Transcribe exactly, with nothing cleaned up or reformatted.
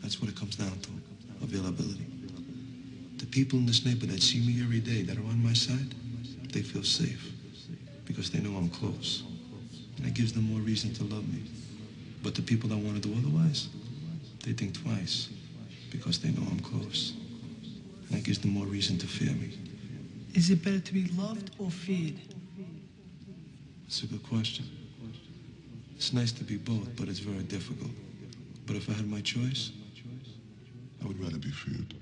That's what it comes down to, availability. The people in this neighborhood that see me every day, that are on my side, they feel safe because they know I'm close. And that gives them more reason to love me. But the people that want to do otherwise, they think twice because they know I'm close. And that gives them more reason to fear me. Is it better to be loved or feared? It's a good question. It's nice to be both, but it's very difficult. But if I had my choice, I would rather be feared.